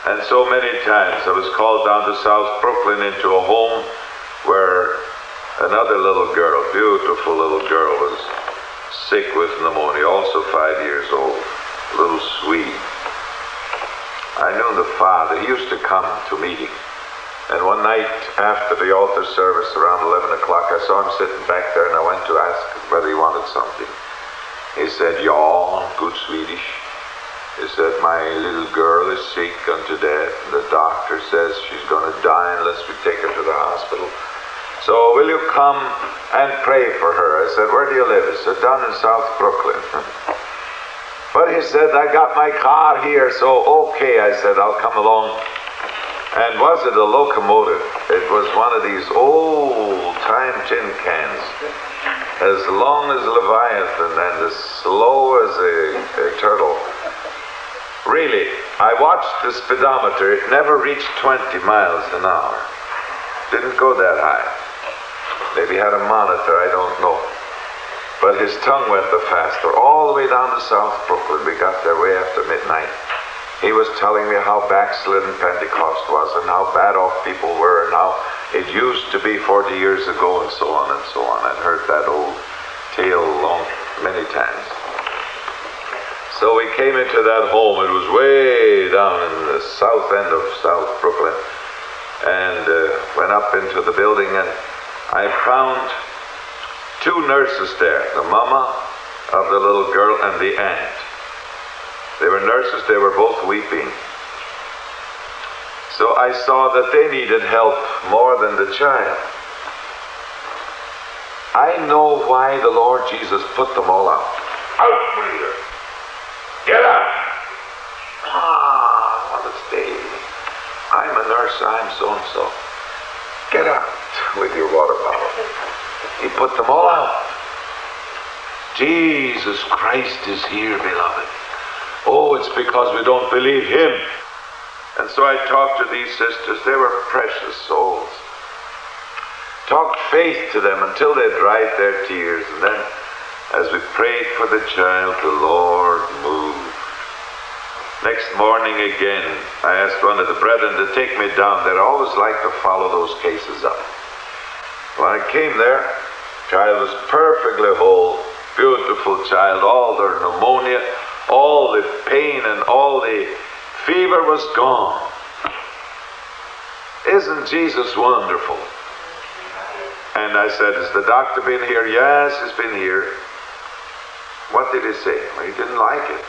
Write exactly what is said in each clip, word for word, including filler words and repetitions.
And so many times I was called down to South Brooklyn into a home where another little girl, beautiful little girl, was sick with pneumonia, also five years old, a little sweet. I knew the father. He used to come to meetings. And one night after the altar service around eleven o'clock, I saw him sitting back there, and I went to ask whether he wanted something. He said, "Ja," good Swedish. He said, "My little girl is sick unto death. The doctor says she's going to die unless we take her to the hospital. So will you come and pray for her?" I said, "Where do you live?" He said, "Down in South Brooklyn." But he said, "I got my car here, so okay." I said, "I'll come along." And was it a locomotive? It was one of these old-time tin cans, as long as Leviathan and as slow as a, a turtle. Really, I watched the speedometer. It never reached twenty miles an hour. Didn't go that high. Maybe had a monitor, I don't know. But his tongue went the faster, all the way down to South Brooklyn. We got there way after midnight. He was telling me how backslidden Pentecost was and how bad off people were and how it used to be forty years ago and so on and so on. I'd heard that old tale long, many times. So we came into that home. It was way down in the south end of South Brooklyn, and uh, went up into the building, and I found two nurses there, the mama of the little girl and the aunt. They were nurses. They were both weeping. So I saw that they needed help more than the child. I know why the Lord Jesus put them all out. Out, breather! Get out! Ah, what a day. I'm a nurse, I'm so-and-so. Get out with your water bottle. He put them all out. Jesus Christ is here, beloved. Oh, it's because we don't believe him. And so I talked to these sisters. They were precious souls. Talked faith to them until they dried their tears. And then, as we prayed for the child, the Lord moved. Next morning again, I asked one of the brethren to take me down there. I always like to follow those cases up. When I came there, the child was perfectly whole, beautiful child. All their pneumonia, all the pain and all the fever was gone. Isn't Jesus wonderful? And I said, "Has the doctor been here?" "Yes, he's been here." "What did he say?" "Well, he didn't like it."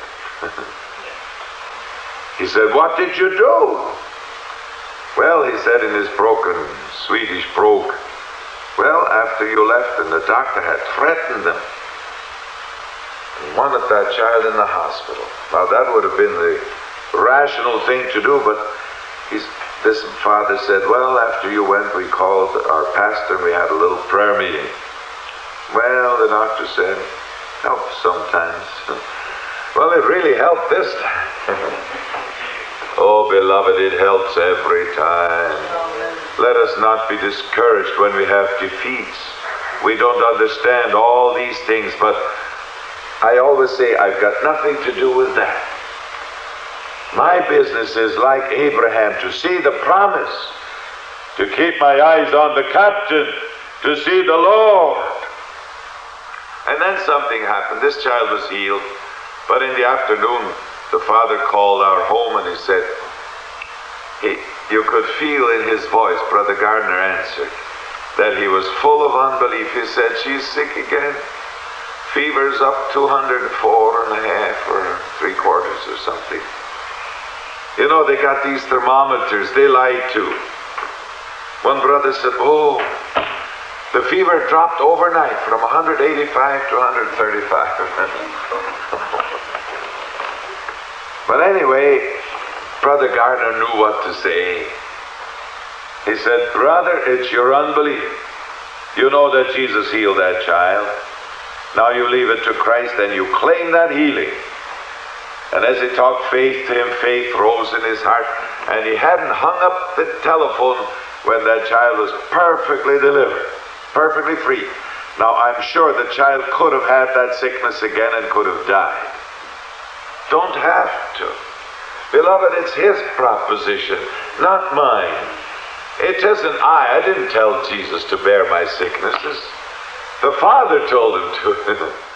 He said, "What did you do?" "Well," he said in his broken Swedish brogue, "well, after you left and the doctor had threatened them, and wanted that child in the hospital." Now that would have been the rational thing to do, but he's, this father said, "Well, after you went, we called our pastor and we had a little prayer meeting." Well, the doctor said, "Helps sometimes." Well, it really helped this time. Oh, beloved, it helps every time. Let us not be discouraged when we have defeats. We don't understand all these things, but I always say I've got nothing to do with that. My business is like Abraham, to see the promise, to keep my eyes on the captain, to see the Lord. And then something happened. This child was healed, but in the afternoon, the father called our home and he said, he, you could feel in his voice, Brother Gardner answered, that he was full of unbelief. He said, "She's sick again. Fever's up two hundred four and a half or three quarters or something." You know, they got these thermometers. They lie too. One brother said, "Oh, the fever dropped overnight from one hundred eighty-five to one hundred thirty-five. But anyway, Brother Gardner knew what to say. He said, "Brother, it's your unbelief. You know that Jesus healed that child. Now you leave it to Christ and you claim that healing." And as he talked faith to him, faith rose in his heart. And he hadn't hung up the telephone when that child was perfectly delivered, perfectly free. Now I'm sure the child could have had that sickness again and could have died. Don't have to. Beloved, it's his proposition, not mine. It isn't I. I didn't tell Jesus to bear my sicknesses. The Father told him to.